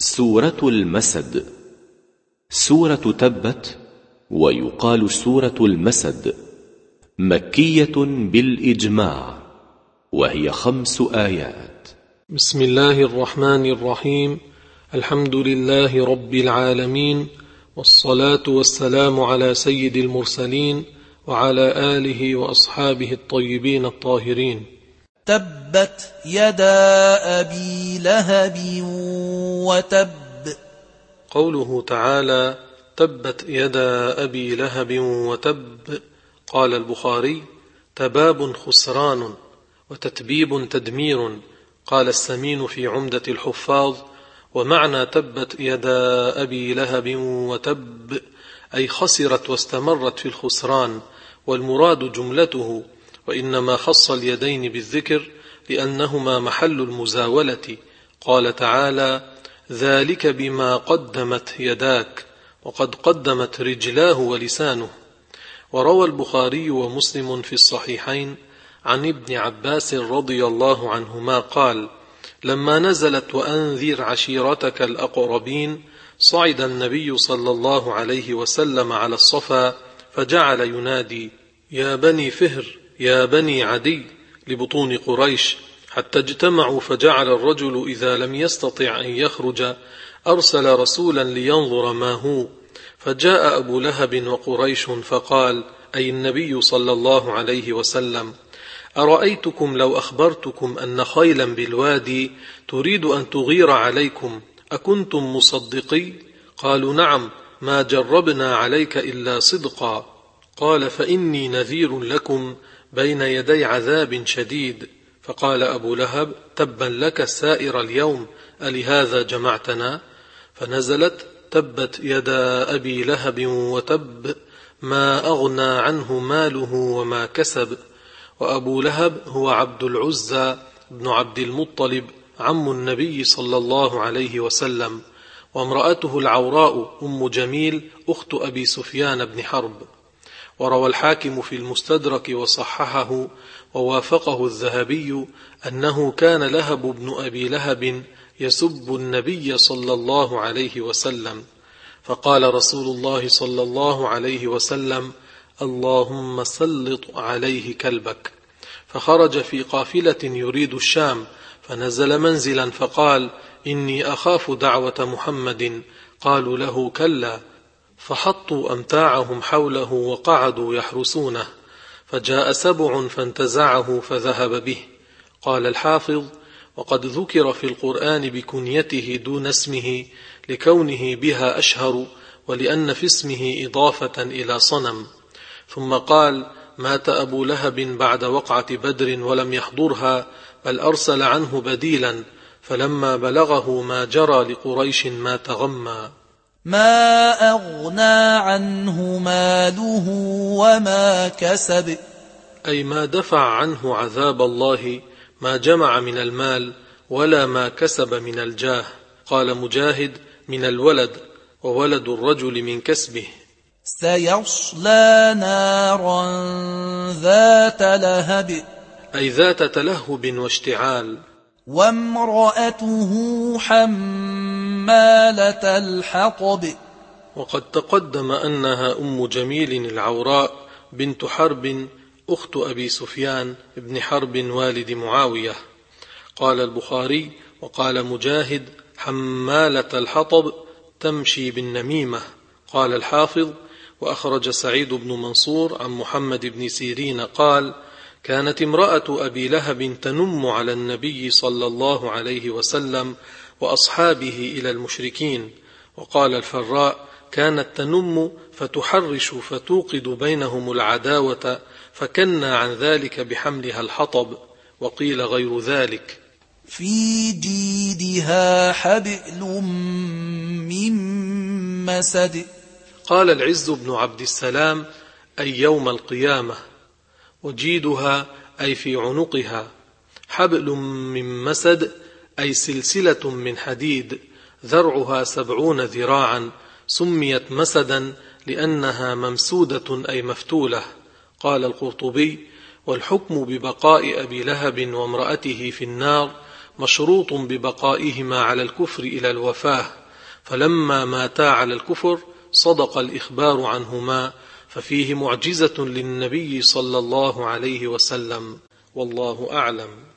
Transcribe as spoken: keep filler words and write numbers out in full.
سورة المسد. سورة تبت ويقال سورة المسد، مكية بالإجماع، وهي خمس آيات. بسم الله الرحمن الرحيم. الحمد لله رب العالمين، والصلاة والسلام على سيد المرسلين وعلى آله وأصحابه الطيبين الطاهرين. تبت يدا أبي لهب وتب. قوله تعالى: تبت يدا أبي لهب وتب. قال البخاري: تباب خسران، وتتبيب تدمير. قال السمين في عمدة الحفاظ: ومعنى تبت يدا أبي لهب وتب أي خسرت واستمرت في الخسران، والمراد جملته، وإنما خص اليدين بالذكر لأنهما محل المزاولة. قال تعالى: ذلك بما قدمت يداك، وقد قدمت رجلاه ولسانه. وروى البخاري ومسلم في الصحيحين عن ابن عباس رضي الله عنهما قال: لما نزلت وأنذر عشيرتك الأقربين، صعد النبي صلى الله عليه وسلم على الصفا فجعل ينادي: يا بني فهر، يا بني عدي، لبطون قريش، حتى اجتمعوا، فجعل الرجل إذا لم يستطع أن يخرج أرسل رسولا لينظر ما هو، فجاء أبو لهب وقريش فقال، أي النبي صلى الله عليه وسلم: أرأيتكم لو أخبرتكم أن خيلا بالوادي تريد أن تغير عليكم أكنتم مصدقي؟ قالوا: نعم، ما جربنا عليك إلا صدقا. قال: فإني نذير لكم بين يدي عذاب شديد. فقال أبو لهب: تبا لك سائر اليوم، ألهذا جمعتنا؟ فنزلت: تبت يدا أبي لهب وتب، ما أغنى عنه ماله وما كسب. وأبو لهب هو عبد العزى بن عبد المطلب، عم النبي صلى الله عليه وسلم، وامرأته العوراء أم جميل أخت أبي سفيان بن حرب. وروى الحاكم في المستدرك وصححه ووافقه الذهبي أنه كان لهب بن أبي لهب يسب النبي صلى الله عليه وسلم، فقال رسول الله صلى الله عليه وسلم: اللهم سلط عليه كلبك. فخرج في قافلة يريد الشام، فنزل منزلا فقال: إني أخاف دعوة محمد. قالوا له: كلا. فحطوا أمتاعهم حوله وقعدوا يحرسونه، فجاء سبع فانتزعه فذهب به. قال الحافظ: وقد ذكر في القرآن بكنيته دون اسمه لكونه بها أشهر، ولأن في اسمه إضافة إلى صنم. ثم قال: مات أبو لهب بعد وقعة بدر ولم يحضرها، بل أرسل عنه بديلا، فلما بلغه ما جرى لقريش ما تغمى. ما أغنى عنه ماله وما كسب، أي ما دفع عنه عذاب الله، ما جمع من المال ولا ما كسب من الجاه. قال مجاهد: من الولد، وولد الرجل من كسبه. سيصلى نارا ذات لهب، أي ذات تلهب واشتعال. وامرأته حمالة الحطب، وقد تقدم أنها أم جميل العوراء بنت حرب أخت أبي سفيان بن حرب والد معاوية. قال البخاري: وقال مجاهد: حمالة الحطب تمشي بالنميمة. قال الحافظ: وأخرج سعيد بن منصور عن محمد بن سيرين قال: كانت امرأة أبي لهب تنم على النبي صلى الله عليه وسلم وأصحابه إلى المشركين. وقال الفراء: كانت تنم فتحرش فتوقد بينهم العداوة، فكنا عن ذلك بحملها الحطب. وقيل غير ذلك. في جيدها حبل من مسد. قال العز بن عبد السلام: أي يوم القيامة. وجيدها أي في عنقها. حبل من مسد أي سلسلة من حديد، ذرعها سبعون ذراعا، سميت مسدا لأنها ممسودة أي مفتولة. قال القرطبي: والحكم ببقاء أبي لهب وامرأته في النار مشروط ببقائهما على الكفر إلى الوفاة، فلما ماتا على الكفر صدق الإخبار عنهما، ففيه معجزة للنبي صلى الله عليه وسلم، والله أعلم.